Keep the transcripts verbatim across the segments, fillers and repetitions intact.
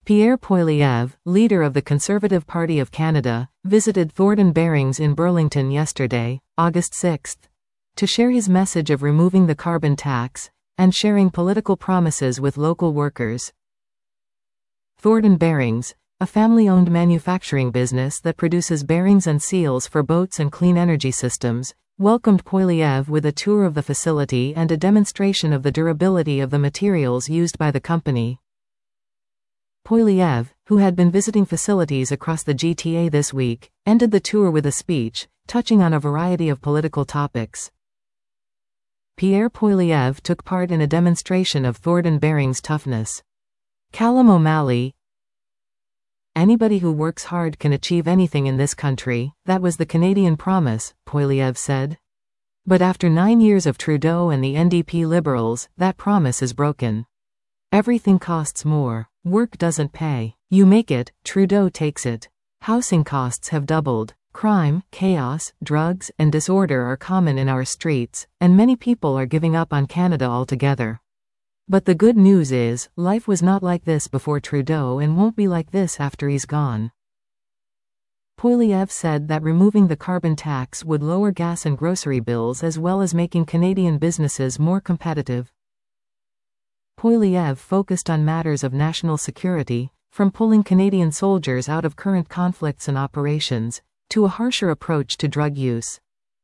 Pierre Poilievre, leader of the Conservative Party of Canada, visited Thornton Bearings in Burlington yesterday, August sixth, to share his message of removing the carbon tax and sharing political promises with local workers. Thornton Bearings, a family-owned manufacturing business that produces bearings and seals for boats and clean energy systems, welcomed Poilievre with a tour of the facility and a demonstration of the durability of the materials used by the company. Poilievre, who had been visiting facilities across the G T A this week, ended the tour with a speech, touching on a variety of political topics. Pierre Poilievre took part in a demonstration of Thornton Bearings' toughness. Callum O'Malley: "Anybody who works hard can achieve anything in this country, that was the Canadian promise," Poilievre said. "But after nine years of Trudeau and the N D P Liberals, that promise is broken. Everything costs more. Work doesn't pay. You make it, Trudeau takes it. Housing costs have doubled. Crime, chaos, drugs, and disorder are common in our streets, and many people are giving up on Canada altogether. But the good news is, life was not like this before Trudeau and won't be like this after he's gone." Poilievre said that removing the carbon tax would lower gas and grocery bills as well as making Canadian businesses more competitive. Poilievre focused on matters of national security, from pulling Canadian soldiers out of current conflicts and operations, to a harsher approach to drug use.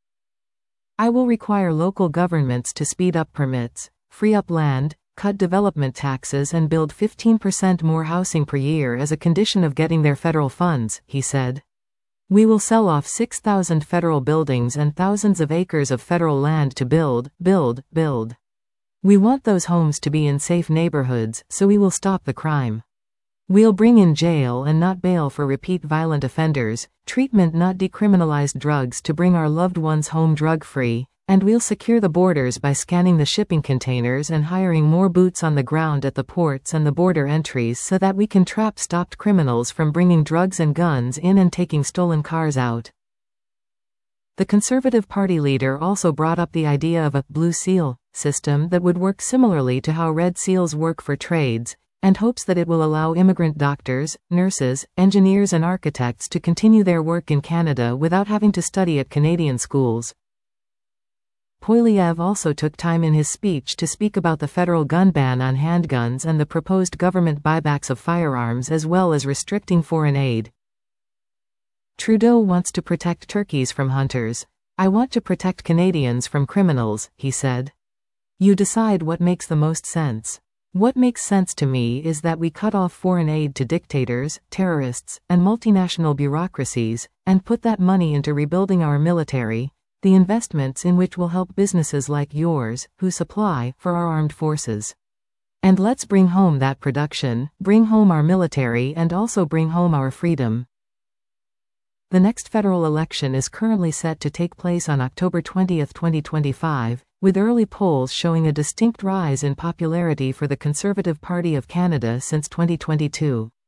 "I will require local governments to speed up permits, free up land, cut development taxes and build fifteen percent more housing per year as a condition of getting their federal funds," he said. "We will sell off six thousand federal buildings and thousands of acres of federal land to build, build, build. We want those homes to be in safe neighborhoods, so we will stop the crime. We'll bring in jail and not bail for repeat violent offenders, treatment not decriminalized drugs to bring our loved ones home drug-free, and we'll secure the borders by scanning the shipping containers and hiring more boots on the ground at the ports and the border entries so that we can trap stopped criminals from bringing drugs and guns in and taking stolen cars out." The Conservative Party leader also brought up the idea of a Blue Seal system that would work similarly to how Red Seals work for trades, and hopes that it will allow immigrant doctors, nurses, engineers and architects to continue their work in Canada without having to study at Canadian schools. Poilievre also took time in his speech to speak about the federal gun ban on handguns and the proposed government buybacks of firearms as well as restricting foreign aid. "Trudeau wants to protect turkeys from hunters. I want to protect Canadians from criminals," he said. "You decide what makes the most sense. What makes sense to me is that we cut off foreign aid to dictators, terrorists, and multinational bureaucracies, and put that money into rebuilding our military, the investments in which will help businesses like yours, who supply for our armed forces. And let's bring home that production, bring home our military and also bring home our freedom." The next federal election is currently set to take place on October twentieth, twenty twenty-five, with early polls showing a distinct rise in popularity for the Conservative Party of Canada since twenty twenty-two.